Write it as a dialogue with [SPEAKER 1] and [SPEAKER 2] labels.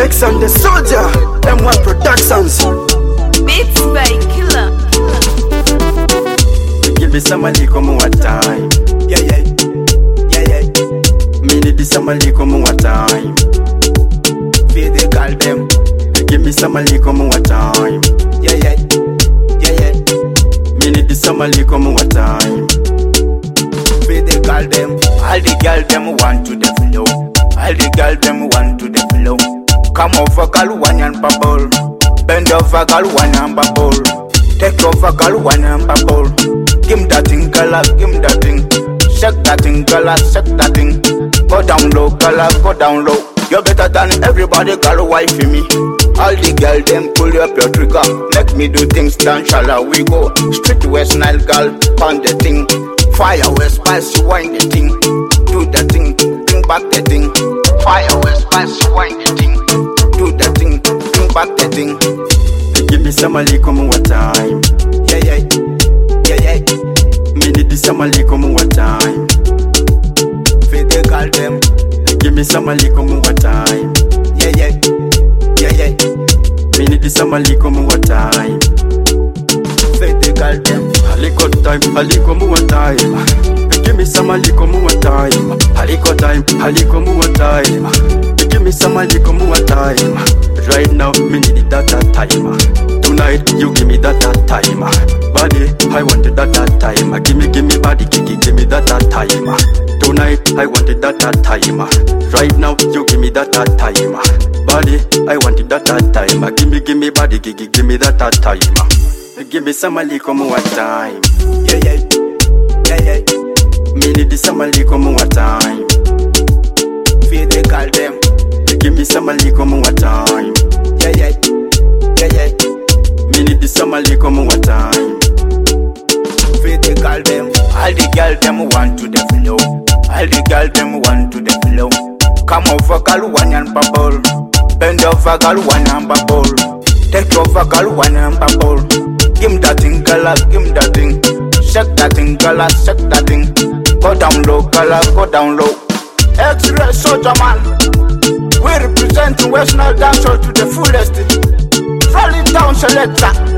[SPEAKER 1] Lex and the Soldier, M1 Productions.
[SPEAKER 2] Beats by Killer.
[SPEAKER 1] Give me some come one time. Yeah, yeah, yeah, yeah. Me need some come one time. Feed the call them. Give me some come one time. Yeah, yeah, yeah, yeah. Me need some come one time. Feed the call them. All the girl them want to the flow. All the girl them want to the flow. Come over, girl, one and bubble. Bend over, girl, one and bubble. Take over, girl, one and bubble. Give me that thing, girl, give me that thing. Shake that thing, girl, shake that thing. Go down low, girl, go down low. You're better than everybody, girl, wife me. All the girl, them pull up your trigger. Make me do things, then shall we go. Street West Nile, girl, pound the thing. Fire West Spice, you wind the thing. Do the thing, bring back the thing. Fire West Spice, you wind the thing. Do the thing, bring back the thing. Give me some come one time. Yeah, yeah, yeah, yeah. Me need some come one time. Feed the girl them. Give me some come one time. Yeah, yeah, yeah, yeah. Me need some come one time. Feed the girl them. Aliko time, aliko one time. Give me some come one time. Aliko time, aliko one time. Give me some come one time. Right now, me need that time. Tonight, you give me that time. Body, I wanted that time. Give me body, give me that time. Tonight, I wanted that time. Right now, you give me that time. Body, I wanted that time. Give me body, give me that time. Give me some come one time. Yeah, yeah, yeah, yeah. Me need some come one time. Feed the call them. Give me some come one time. Yeah, yeah, yeah, yeah. Me need some come one time. Feed the call them. All the girl them want to the flow. All the girl them want to the flow. Come over, girl, one and bubble. Bend over, girl, one and bubble. Take over, girl, one and bubble. Give me that thing, girl, give me that thing. Shake that thing, girl, shake that thing. Go down low, girl, go down low. X-Ray Soldier man. We represent West Nile Dancehall to the fullest. Roll it down, selector.